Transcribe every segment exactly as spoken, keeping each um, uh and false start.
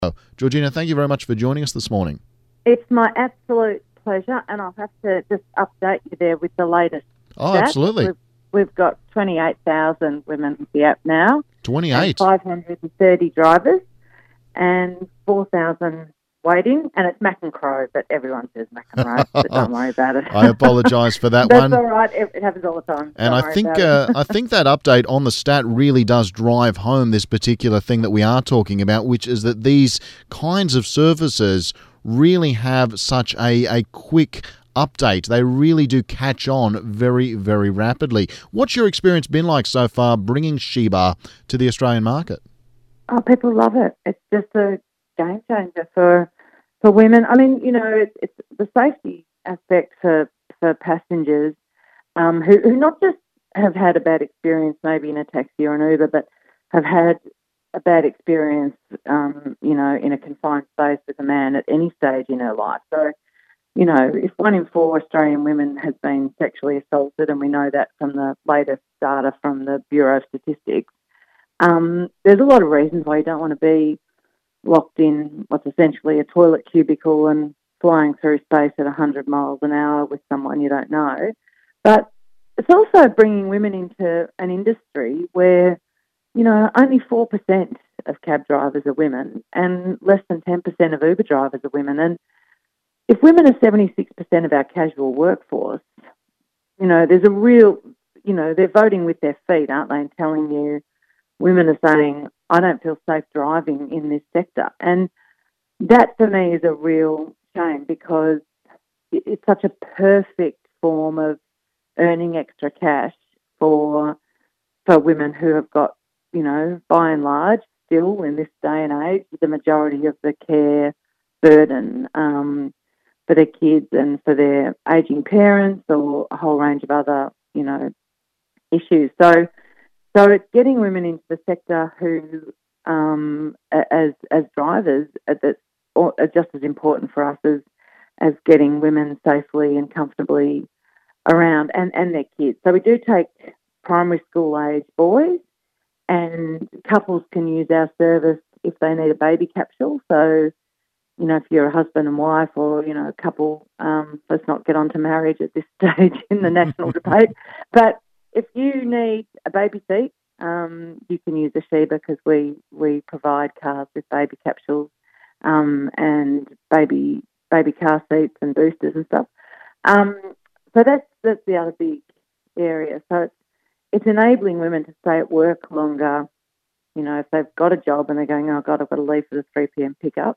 Georgina, thank you very much for joining us this morning. It's my absolute pleasure, and I'll have to just update you there with the latest Oh, stats. absolutely. We've, we've got twenty-eight thousand women with the app now, twenty-eight. five hundred thirty drivers, and four thousand waiting, and it's Mac and Crow, but everyone says Mac and Road, so don't worry about it. I apologise for that That's one. all right. It, it happens all the time. And Don't I worry think about uh, it. I think that update on the stat really does drive home this particular thing that we are talking about, which is that these kinds of services really have such a, a quick update. They really do catch on very, very rapidly. What's your experience been like so far bringing Sheba to the Australian market? Oh, people love it. It's just a game changer for for women. I mean, you know, it's, it's the safety aspect for for passengers um, who who not just have had a bad experience maybe in a taxi or an Uber, but have had a bad experience, um, you know, in a confined space with a man at any stage in her life. So, you know, if one in four Australian women has been sexually assaulted, and we know that from the latest data from the Bureau of Statistics, um, there's a lot of reasons why you don't want to be locked in what's essentially a toilet cubicle and flying through space at one hundred miles an hour with someone you don't know. But it's also bringing women into an industry where, you know, only four percent of cab drivers are women and less than ten percent of Uber drivers are women. And if women are seventy-six percent of our casual workforce, you know, there's a real, you know, they're voting with their feet, aren't they, and telling you, women are saying, I don't feel safe driving in this sector. And that for me is a real shame because it's such a perfect form of earning extra cash for for women who have got, you know, by and large, still in this day and age, the majority of the care burden um, for their kids and for their ageing parents or a whole range of other, you know, issues. So So it's getting women into the sector who, um, as as drivers, uh, that's are just as important for us as as getting women safely and comfortably around, and, and their kids. So we do take primary school age boys, and couples can use our service if they need a baby capsule. So, you know, if you're a husband and wife, or, you know, a couple, um, let's not get on to marriage at this stage in the national debate, but if you need a baby seat, um, you can use a Sheba because we, we provide cars with baby capsules um, and baby baby car seats and boosters and stuff. Um, so that's that's the other big area. So it's it's enabling women to stay at work longer. You know, if they've got a job and they're going, oh God, I've got to leave for the three p.m. pickup,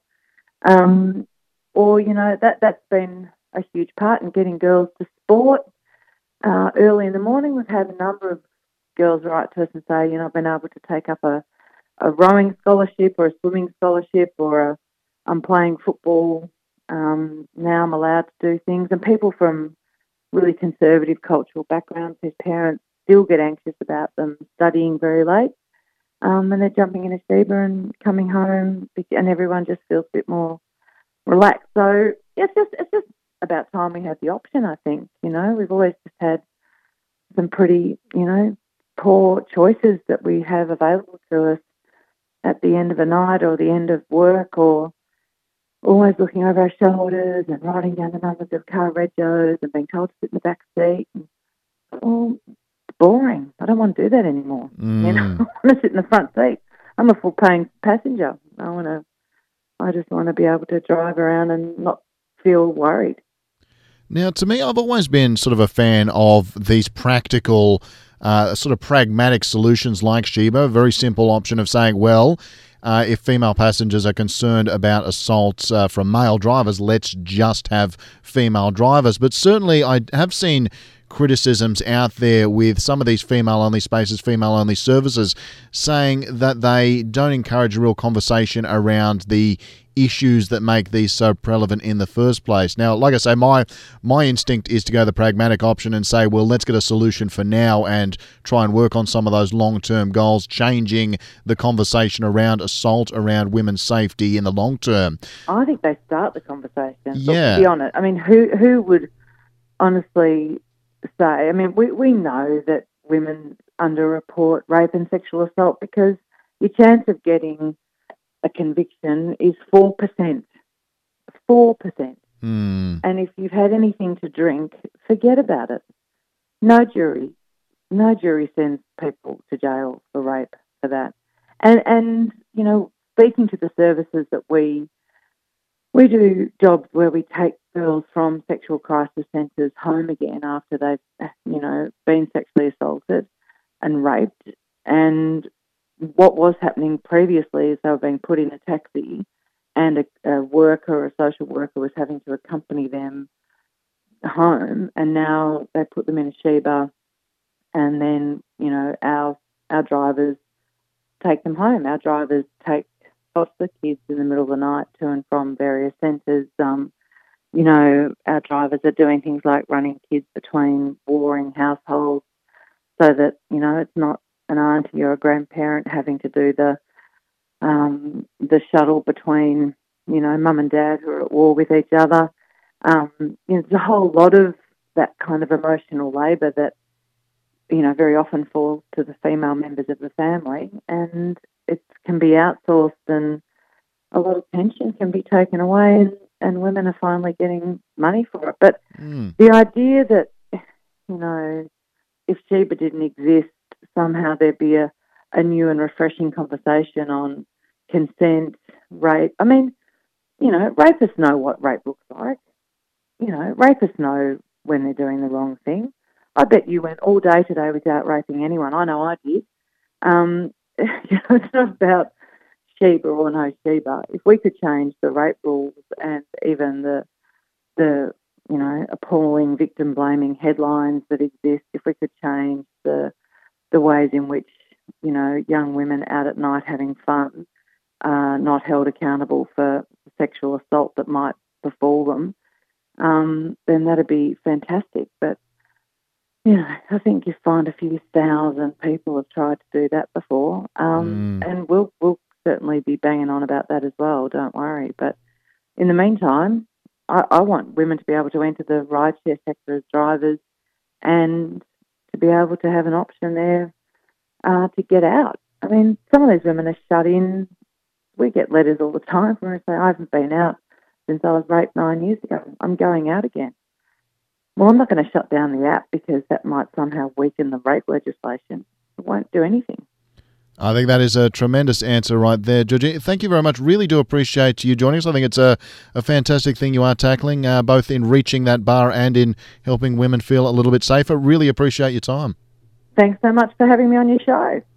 um, or you know that that's been a huge part in getting girls to sport. Uh, early in the morning, we've had a number of girls write to us and say, you know, I've been able to take up a, a rowing scholarship or a swimming scholarship, or a, I'm playing football. Um, now I'm allowed to do things. And people from really conservative cultural backgrounds whose parents still get anxious about them studying very late, um, and they're jumping in a Sheba and coming home, and everyone just feels a bit more relaxed. So it's just it's just about time we had the option, I think. You know, we've always just had some pretty, you know, poor choices that we have available to us at the end of a night or the end of work, or always looking over our shoulders and writing down the numbers of car regos and being told to sit in the back seat. And, oh, it's boring. I don't want to do that anymore. Mm. You know, I want to sit in the front seat. I'm a full paying passenger. I want to. I just want to be able to drive around and not feel worried. Now, to me, I've always been sort of a fan of these practical, uh, sort of pragmatic solutions like Sheba. A very simple option of saying, well, uh, if female passengers are concerned about assaults uh, from male drivers, let's just have female drivers. But certainly I have seen criticisms out there with some of these female-only spaces, female-only services, saying that they don't encourage a real conversation around the issues that make these so relevant in the first place. Now, like I say, my my instinct is to go the pragmatic option and say, well, let's get a solution for now and try and work on some of those long-term goals, changing the conversation around assault, around women's safety in the long term. I think they start the conversation. Yeah. But to be honest, I mean, who who would honestly say, I mean, we, we know that women underreport rape and sexual assault because your chance of getting a conviction is four percent. four percent. Mm. And if you've had anything to drink, forget about it. No jury. No jury sends people to jail for rape for that. And, and you know, speaking to the services that we we do jobs where we take girls from sexual crisis centres home again after they've, you know, been sexually assaulted and raped. And what was happening previously is they were being put in a taxi and a, a worker or a social worker was having to accompany them home, and now they put them in a Sheba, and then, you know, our our drivers take them home. Our drivers take foster kids in the middle of the night to and from various centres. Um, you know, our drivers are doing things like running kids between warring households so that, you know, it's not an auntie or a grandparent having to do the um, the shuttle between, you know, mum and dad who are at war with each other. Um, you know, there's a whole lot of that kind of emotional labour that, you know, very often falls to the female members of the family, and it can be outsourced, and a lot of tension can be taken away, and, and women are finally getting money for it. But Mm. the idea that, you know, if Sheba didn't exist, somehow there'd be a, a new and refreshing conversation on consent, rape. I mean, you know, rapists know what rape looks like. You know, rapists know when they're doing the wrong thing. I bet you went all day today without raping anyone. I know I did. Um, you know, it's not about Sheba or no Sheba. If we could change the rape rules and even the the you know appalling victim blaming headlines that exist, if we could change the the ways in which, you know, young women out at night having fun are not held accountable for sexual assault that might befall them, um, then that'd be fantastic. But, you know, I think you find a few thousand people have tried to do that before, um, Mm. and we'll, we'll certainly be banging on about that as well, don't worry. But in the meantime, I, I want women to be able to enter the rideshare sector as drivers and to be able to have an option there uh, to get out. I mean, some of these women are shut in. We get letters all the time where they say, I haven't been out since I was raped nine years ago. I'm going out again. Well, I'm not going to shut down the app because that might somehow weaken the rape legislation. It won't do anything. I think that is a tremendous answer right there, Georgie. Thank you very much. Really do appreciate you joining us. I think it's a, a fantastic thing you are tackling, uh, both in reaching that bar and in helping women feel a little bit safer. Really appreciate your time. Thanks so much for having me on your show.